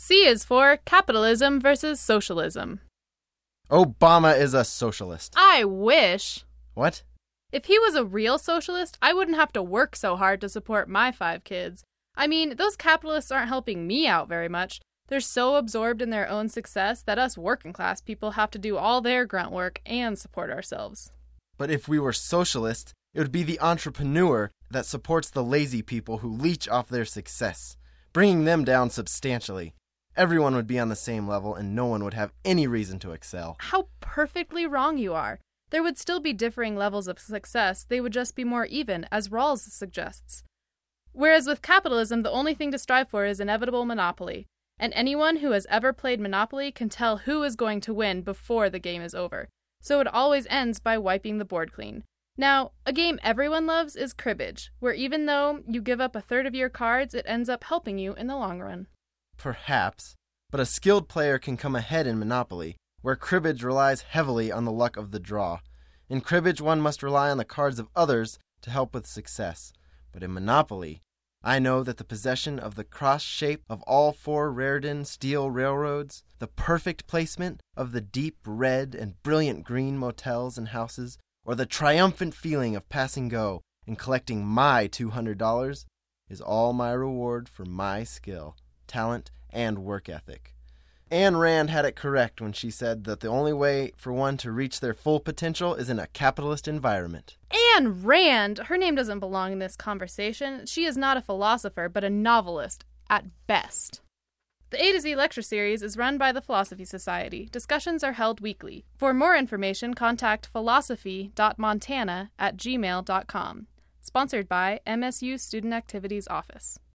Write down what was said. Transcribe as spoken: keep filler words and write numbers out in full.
C is for capitalism versus socialism. Obama is a socialist. I wish. What? If he was a real socialist, I wouldn't have to work so hard to support my five kids. I mean, those capitalists aren't helping me out very much. They're so absorbed in their own success that us working class people have to do all their grunt work and support ourselves. But if we were socialist, it would be the entrepreneur that supports the lazy people who leech off their success, bringing them down substantially. Everyone would be on the same level and no one would have any reason to excel. How perfectly wrong you are. There would still be differing levels of success. They would just be more even, as Rawls suggests. Whereas with capitalism, the only thing to strive for is inevitable monopoly. And anyone who has ever played Monopoly can tell who is going to win before the game is over. So it always ends by wiping the board clean. Now, a game everyone loves is cribbage, where even though you give up a third of your cards, it ends up helping you in the long run. Perhaps, but a skilled player can come ahead in Monopoly, where cribbage relies heavily on the luck of the draw. In cribbage, one must rely on the cards of others to help with success. But in Monopoly, I know that the possession of the cross shape of all four Raritan steel railroads, the perfect placement of the deep red and brilliant green motels and houses, or the triumphant feeling of passing go and collecting my two hundred dollars is all my reward for my skill, talent, and work ethic. Ayn Rand had it correct when she said that the only way for one to reach their full potential is in a capitalist environment. Ayn Rand! Her name doesn't belong in this conversation. She is not a philosopher, but a novelist, at best. The A to Z lecture series is run by the Philosophy Society. Discussions are held weekly. For more information, contact philosophy dot montana at gmail dot com. Sponsored by M S U Student Activities Office.